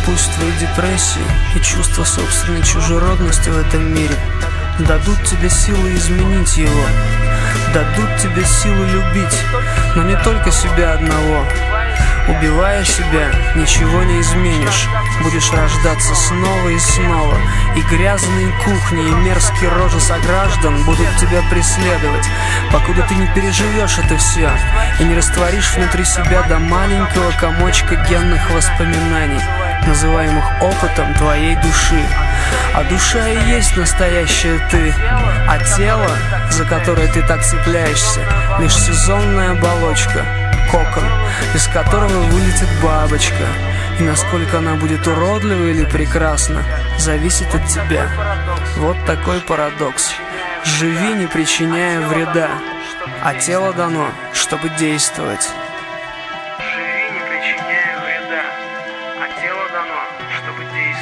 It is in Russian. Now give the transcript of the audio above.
Пусть твои депрессии и чувство собственной чужеродности в этом мире дадут тебе силы изменить его, дадут тебе силы любить, но не только себя одного. Убивая себя, ничего не изменишь. Будешь рождаться снова и снова, и грязные кухни и мерзкие рожи сограждан будут тебя преследовать, покуда ты не переживешь это все и не растворишь внутри себя до маленького комочка генных воспоминаний, называемых опытом твоей души. А душа и есть настоящее ты, а тело, за которое ты так цепляешься, лишь сезонная оболочка, кокон, из которого вылетит бабочка. И насколько она будет уродлива или прекрасна, зависит от тебя. Вот такой парадокс. Живи, не причиняя вреда, а тело дано, чтобы действовать. Живи, не причиняя вреда, а тело дано, чтобы действовать.